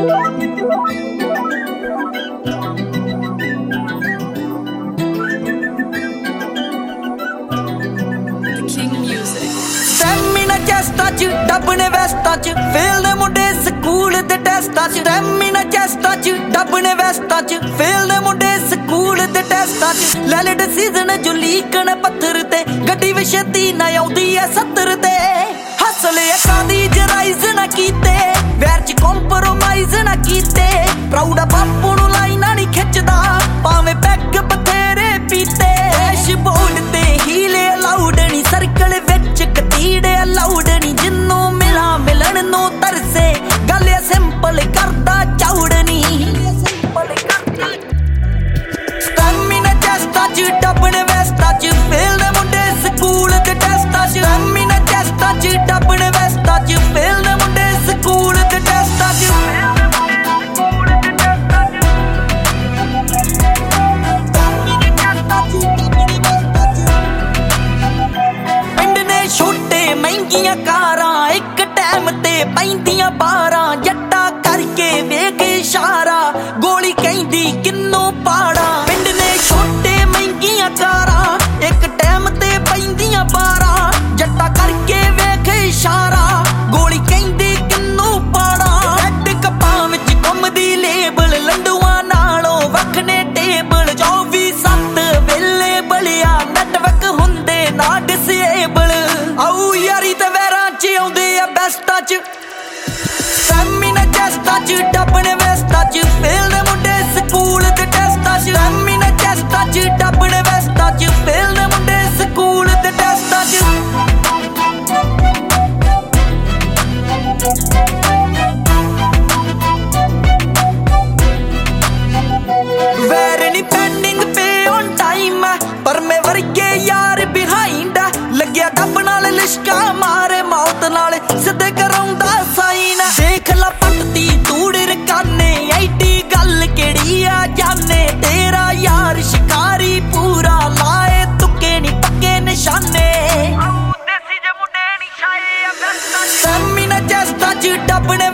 stamina ਚੈਸਟਾਂ ਚ ਡੱਬਣੇ ਵੈਸਟਾਂ ਚ fail ਦੇ ਮੁੰਡੇ ਸਕੂਲ ਦੇ ਟੈਸਟਾਂ ਚ ਸਟੈਮਿਨਾ ਚੈਸਟਾਂ ਚ ਡੱਬਣੇ ਵੈਸਟਾਂ ਚ ਫੇਲ ਦੇ ਮੁੰਡੇ ਸਕੂਲ ਦੇ ਟੈਸਟਾਂ ਚ ਲੈ ਲੈ ਡਿਸੀਜ਼ਨ ਜੋ ਲੀਕਣ ਪੱਥਰ ਤੇ ਗੱਡੀ ਵੀ ਛੇਤੀ ਨਾ ਆਉਂਦੀ ਐ 70 ਤੇ ਹਸਲੇ ਅੱਖਾਂ ਦੀ ਜਰਾਈਜ਼ ਨਾ ਕੀਤੇ ਵੈਰ ਚ ਕੰਪਰੋਮਾਈਜ਼ ਨਾ ਕੀਤੇ ਪ੍ਰਾਊਡ ਆ ਬਾਪੂ ਨੂੰ ਲਾਈਨਾਂ ਨਹੀਂ ਖਿੱਚਦਾ ਭਾਵੇਂ ਪੈਗ ਬਥੇਰੇ ਪੀਤੇ ਡੈਸ਼ਬੋਰਡ ਤੇ ਹੀਲੇ ਅਲਾਉਡ ਨਹੀਂ ਸਰਕਲ ਵਿੱਚ ਕਤੀੜੇ ਅਲਾਉਡ ਨਹੀਂ ਜਿੰਨੂੰ ਮਿਲਾਂ ਮਿਲਣ ਨੂੰ ਤਰਸੇ ਗੱਲ ਸਿੰਪਲ ਕਰਦਾ ਚੌੜ ਨਹੀਂ ਸਟੈਮਿਨਾ ਚੈਸਟਾਂ ਚ ਡੱਬਣੇ ਵੈਸਟਾਂ ਚ ਫੇਲ ਦੇ ਮੁੰਡੇ ਸਕੂਲ ਦੇ ਟੈਸਟਾਂ ਚ ਸਟੈਮਿਨਾ ਚੈਸਟਾਂ ਚ ਡੱਬਣੇ ਵੈਸਟਾਂ ਚ ਫੇਲ ਦੇ ਮੁੰਡੇ ਸਕੂਲ ਦੇ ਟੈਸਟਾਂ ਚ ਮਹਿੰਗੀਆਂ ਕਾਰਾਂ ਇੱਕ ਟਾਈਮ ਤੇ ਪੈਂਦੀਆਂ 12 ਜੱਟਾ ਕਰਕੇ ਵੇਖ ਇਸ਼ਾਰਾ ਗੋਲੀ ਕਹਿੰਦੀ ਕਿੰਨੂ ਪਾੜਾ ਪਿੰਡ ਨੇ ਛੋਟੇ ਮਹਿੰਗੀਆਂ ਕਾਰਾਂ ਇੱਕ ਟਾਈਮ ਤੇ ਪੈਂਦੀਆਂ 12 ਜੱਟਾ ਕਰਕੇ ਵੇਖ ਇਸ਼ਾਰਾ ਗੋਲੀ ਕਹਿੰਦੀ ਕਿੰਨੂ ਪਾੜਾ ਹੈਡ ਕੱਪਾਂ ਵਿੱਚ ਘੁੰਮਦੀ ਲੇਬਲ ਲੰਡੂਆਂ ਨਾਲੋਂ ਵੱਖ ਨੇ ਟੇਬਲ 24/7 ਵੇਲੇ ਬਲਿਆ ਨੈਟਵਰਕ ਹੁੰਦੇ ਨਾ ਡਿਸੇਬਲ ਆਉ ਯਾਰੀ ਤੇ ਵੈਰਾਂ ਚ ਆਉਂਦੇ ਆ ਬੈਸਟਾਂ ਚ ਸਟੈਮਿਨਾ ਚੈਸਟਾਂ ਚ ਡੱਬਣੇ ਵੈਸਟਾਂ ਚ ਫੇਲ ਦੇ ਮੁੰਡੇ ਸਕੂਲ ਦੇ ਟੈਸਟਾਂ ਚ ਸਟੈਮਿਨਾ ਚੈਸਟਾਂ ਚ ਡੱਬਣੇ ਵੈਸਟਾਂ ਚ ਫੇਲ ਦੇ ਮੁੰਡੇ ਸਕੂਲ ਦੇ ਟੈਸਟਾਂ ਚ ਵੈਰ ਨੀ ਪੈਂਡਿੰਗ ਪੇ ਔਨ ਟਾਈਮ ਪਰ ਮੈਂ ਵਰਗੇ ਯਾਰ ਬਿਹਾਈਂਡ ਲੱਗਿਆ ਡੱਬ ਨਾਲ ਲਿਸ਼ਕਾ ਮਾਰੇ ਮੌਤ ਨਾਲ ਸਿੱਧੇ ਕਰਾਉਂਦਾ ਸਾਈਨ ਦੇਖ ਲਾ ਪੱਟਦੀ ਤੂੜ ਰਕਾਨੇ ਐਡੀ ਗੱਲ ਕਿਹੜੀ ਆ ਜਾਣੇ ਤੇਰਾ ਯਾਰ ਸ਼ਿਕਾਰੀ ਪੂਰਾ ਲਾਏ ਤੁੱਕੇ ਨੀ ਪੱਕੇ ਨਿਸ਼ਾਨੇ ਦੇਸੀ ਜੇ ਮੁੰਡੇ ਨੀ ਛਾਏ ਆ ਬੈਸਟਾਂ ਚ ਸਟੈਮਿਨਾ ਚੈਸਟਾਂ ਚ ਡੱਬਣੇ